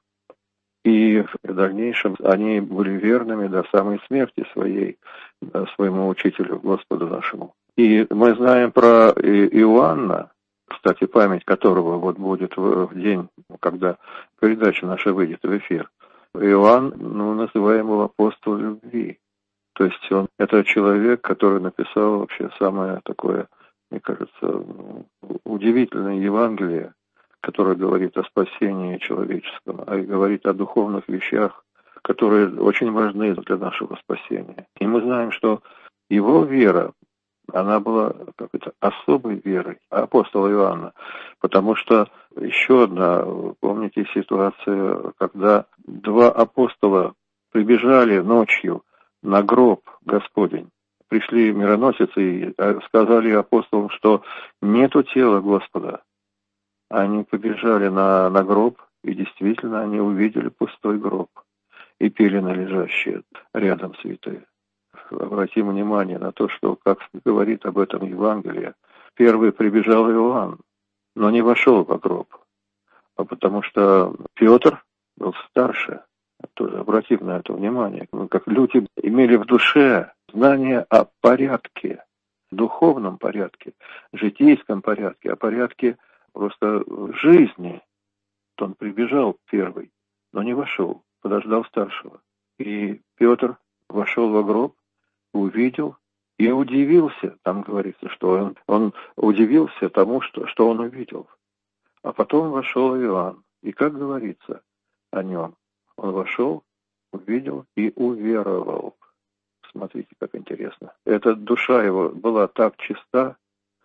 И в дальнейшем они были верными до самой смерти своей, своему учителю, Господу нашему. И мы знаем про Иоанна, кстати, память которого вот будет в день, когда передача наша выйдет в эфир. Иоанн, ну, называем его апостол любви. То есть он, это человек, который написал вообще самое такое, мне кажется, удивительное Евангелие, которое говорит о спасении человеческом, а говорит о духовных вещах, которые очень важны для нашего спасения. И мы знаем, что его вера, она была как-то особой верой апостола Иоанна, потому что еще одна, помните, ситуация, когда два апостола прибежали ночью на гроб Господень, пришли мироносицы и сказали апостолам, что нету тела Господа. Они побежали на, на гроб, и действительно они увидели пустой гроб и пелены, лежащие рядом святые. Обратим внимание на то, что, как говорит об этом Евангелие, первый прибежал Иоанн, но не вошел в гроб, а потому что Петр был старше. Тоже обратим на это внимание. Как люди имели в душе знание о порядке, духовном порядке, житейском порядке, о порядке просто жизни. То он прибежал первый, но не вошел, подождал старшего. И Петр вошел во гроб, увидел и удивился. Там говорится, что он, он удивился тому, что, что он увидел. А потом вошел Иоанн. И как говорится о нем, он вошел, увидел и уверовал. Смотрите, как интересно. Эта душа его была так чиста,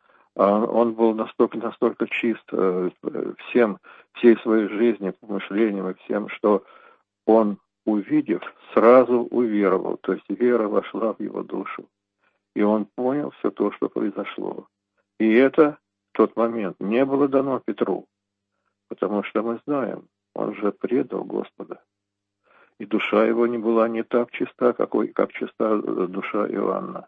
он был настолько, настолько чист всем, всей своей жизнью, помышлением и всем, что он, увидев, сразу уверовал. То есть вера вошла в его душу. И он понял все то, что произошло. И это в тот момент не было дано Петру. Потому что мы знаем, он же предал Господа. И душа его не была не так чиста, какой, как чиста душа Иоанна.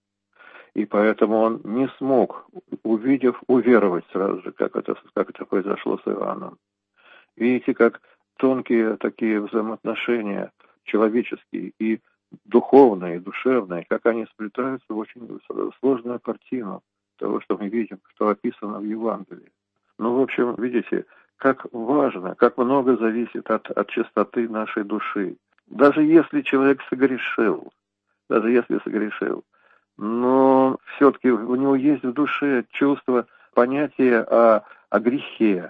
И поэтому он не смог, увидев, уверовать сразу же, как это, как это произошло с Иоанном. Видите, как тонкие такие взаимоотношения человеческие и духовные, и душевные, как они сплетаются в очень сложную картину того, что мы видим, что описано в Евангелии. Ну, в общем, видите, как важно, как много зависит от, от чистоты нашей души. Даже если человек согрешил, даже если согрешил, но все-таки у него есть в душе чувство, понятие о, о грехе,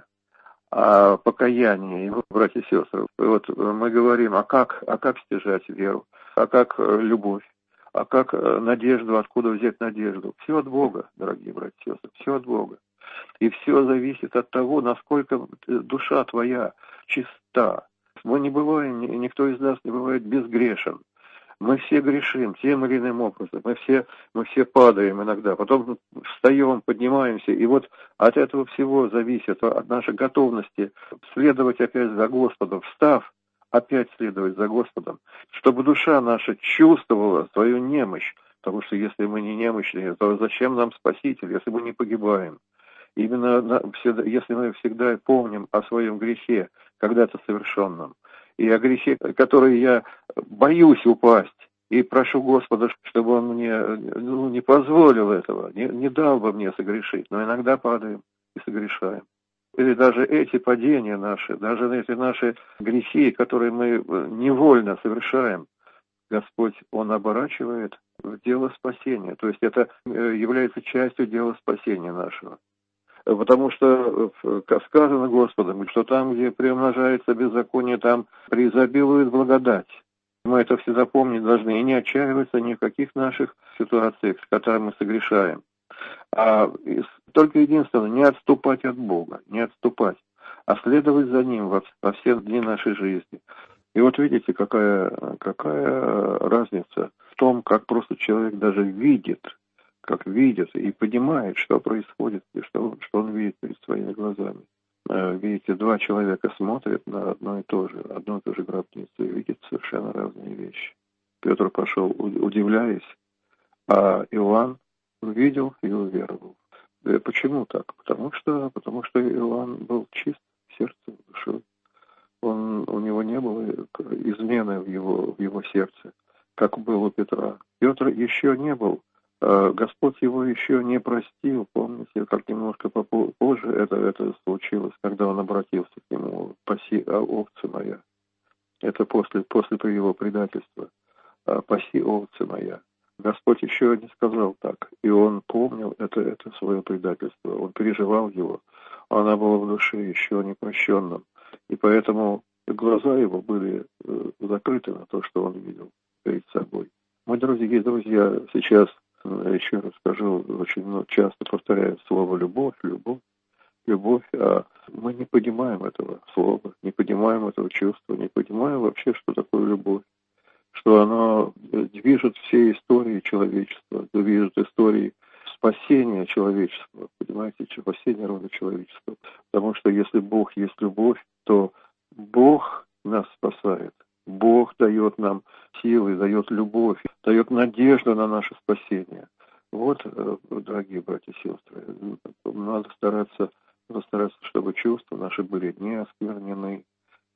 о покаянии, братья и сестры. Вот мы говорим, а как, а как стяжать веру, а как любовь, а как надежду, откуда взять надежду. Все от Бога, дорогие братья и сестры, все от Бога. И все зависит от того, насколько душа твоя чиста. Мы не бываем, никто из нас не бывает безгрешен. Мы все грешим тем или иным образом. Мы все, мы все падаем иногда. Потом встаем, поднимаемся. И вот от этого всего зависит от нашей готовности следовать опять за Господом. Встав, опять следовать за Господом. Чтобы душа наша чувствовала свою немощь. Потому что если мы не немощные, то зачем нам Спаситель, если мы не погибаем? Именно если мы всегда помним о своем грехе, когда-то совершенном, и о грехе, который я боюсь упасть, и прошу Господа, чтобы Он мне ну, не позволил этого, не, не дал бы мне согрешить, но иногда падаем и согрешаем. Или даже эти падения наши, даже эти наши грехи, которые мы невольно совершаем, Господь, Он оборачивает в дело спасения. То есть это является частью дела спасения нашего. Потому что сказано Господом, что там, где приумножается беззаконие, там преизобилует благодать. Мы это все запомнить должны и не отчаиваться ни в каких наших ситуациях, с которыми мы согрешаем. А только единственное, не отступать от Бога, не отступать, а следовать за Ним во, во все дни нашей жизни. И вот видите, какая, какая разница в том, как просто человек даже видит, как видит и понимает, что происходит, и что, что он видит перед своими глазами. Видите, два человека смотрят на одно и то же, одну и ту же гробницу и видят совершенно разные вещи. Петр пошел, удивляясь, а Иоанн увидел и уверовал. Почему так? Потому что, потому что Иоанн был чист сердцем, душой. Он, у него не было измены в его, в его сердце, как было у Петра. Петр еще не был. Господь его еще не простил, помните, как немножко позже это, это случилось, когда он обратился к нему: «Паси овцы моя». Это после, после его предательства. «Паси овцы моя». Господь еще не сказал так, и он помнил это, это свое предательство, он переживал его, она была в душе еще непрощенным, и поэтому глаза его были закрыты на то, что он видел перед собой. Мои дорогие друзья, сейчас еще раз скажу, очень часто повторяю слово «любовь», «любовь», «любовь», а мы не понимаем этого слова, не понимаем этого чувства, не понимаем вообще, что такое любовь, что оно движет всей историей человечества, движет историей спасения человечества, понимаете, спасения рода человечества. Потому что если Бог есть любовь, то Бог нас спасает. Бог дает нам силы, дает любовь, дает надежду на наше спасение. Вот, дорогие братья и сестры, надо стараться, надо стараться, чтобы чувства наши были не осквернены,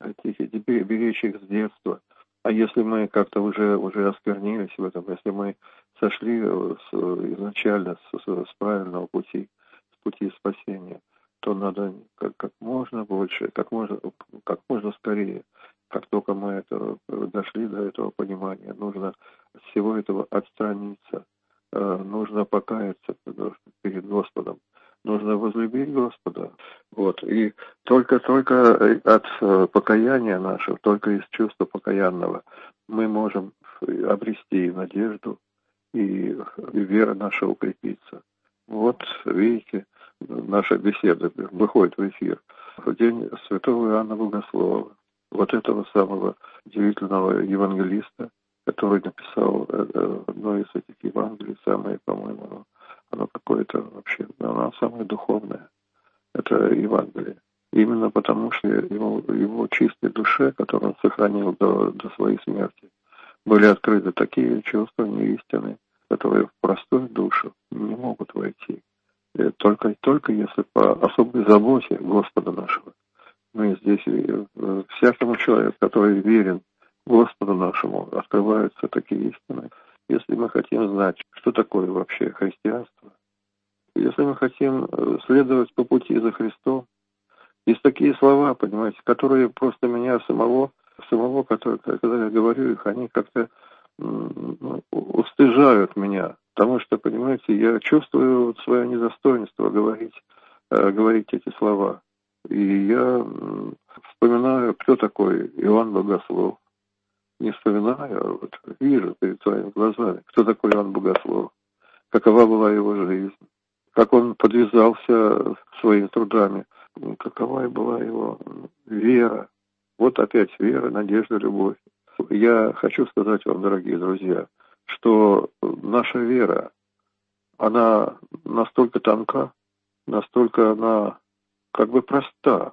беречь их с детства. А если мы как-то уже, уже осквернились в этом, если мы сошли с, изначально с, с правильного пути, с пути спасения, то надо как, как можно больше, как можно, как можно скорее, как только мы это, дошли до этого понимания, нужно от всего этого отстраниться, нужно покаяться перед Господом, нужно возлюбить Господа. Вот. И только, только от покаяния нашего, только из чувства покаянного мы можем обрести надежду, и вера наша укрепится. Вот, видите, наша беседа выходит в эфир в день святого Иоанна Богослова, вот этого самого удивительного евангелиста, который написал одно из этих Евангелий, самое, по-моему, оно, оно какое-то вообще, оно самое духовное. Это Евангелие. именно потому, что его, его чистой душе, которую он сохранил до, до своей смерти, были открыты такие чувства неистины, которые в простую душу не могут войти. И только, только если по особой заботе Господа нашего. Мы здесь всякому человеку, который верен Господу нашему, открываются такие истины. Если мы хотим знать, что такое вообще христианство, если мы хотим следовать по пути за Христом, есть такие слова, понимаете, которые просто меня самого, самого, которые, когда я говорю их, они как-то ну, устыжают меня, потому что, понимаете, я чувствую свое недостоинство говорить, говорить эти слова. И я вспоминаю, кто такой Иоанн Богослов. Не вспоминаю, а вот вижу перед своими глазами, кто такой Иоанн Богослов, какова была его жизнь, как он подвязался своими трудами, какова была его вера. Вот опять вера, надежда, любовь. Я хочу сказать вам, дорогие друзья, что наша вера, она настолько тонка, настолько она как бы проста,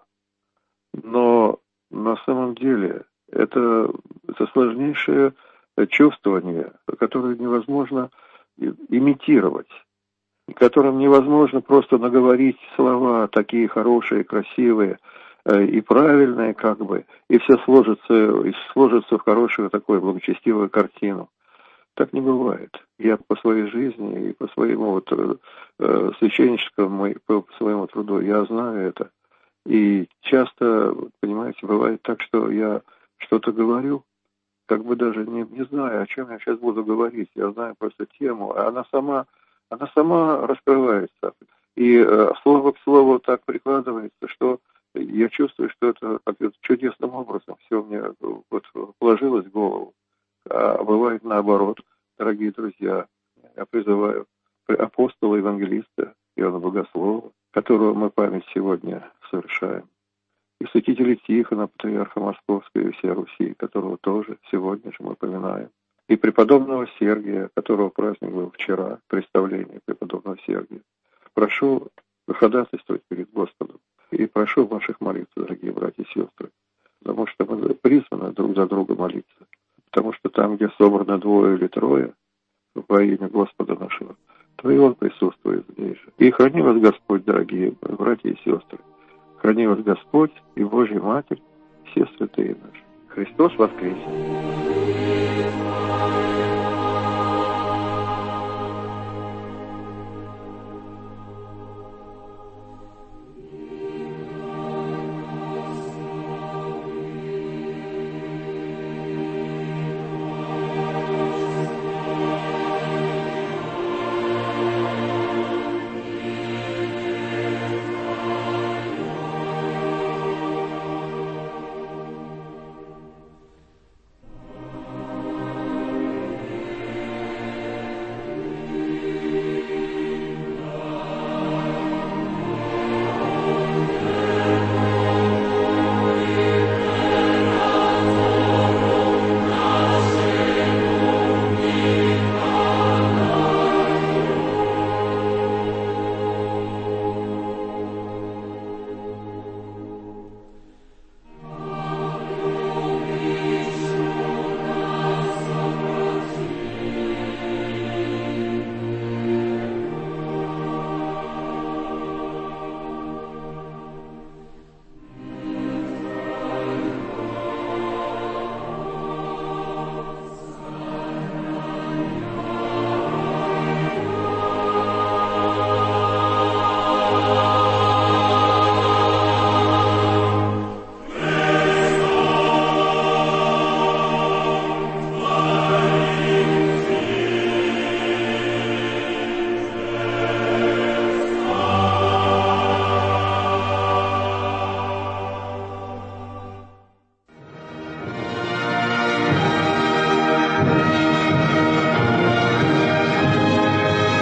но на самом деле это, это сложнейшее чувствование, которое невозможно имитировать, которым невозможно просто наговорить слова такие хорошие, красивые и правильные, как бы, и все сложится, и сложится в хорошую такую благочестивую картину. Так не бывает. Я по своей жизни и по своему вот, э, священническому, по своему труду, я знаю это. И часто, понимаете, бывает так, что я что-то говорю, как бы даже не, не знаю, о чем я сейчас буду говорить. Я знаю просто тему, а она сама, она сама раскрывается. И э, слово к слову так прикладывается, что я чувствую, что это чудесным образом все мне вот вложилось в голову. А бывает наоборот, дорогие друзья, я призываю апостола, евангелиста Иоанна Богослова, которого мы память сегодня совершаем, и святителя Тихона, патриарха Московской и всей Руси, которого тоже сегодня же мы поминаем, и преподобного Сергия, которого праздник был вчера, представление преподобного Сергия. Прошу ходатайствовать перед Господом и прошу ваших молитв, дорогие братья и сестры, потому что мы призваны друг за друга молиться. Потому что там, где собрано двое или трое во имя Господа нашего, то и Он присутствует здесь же. И храни вас Господь, дорогие братья и сестры. Храни вас Господь и Божья Матерь, все святые наши. Христос воскресе!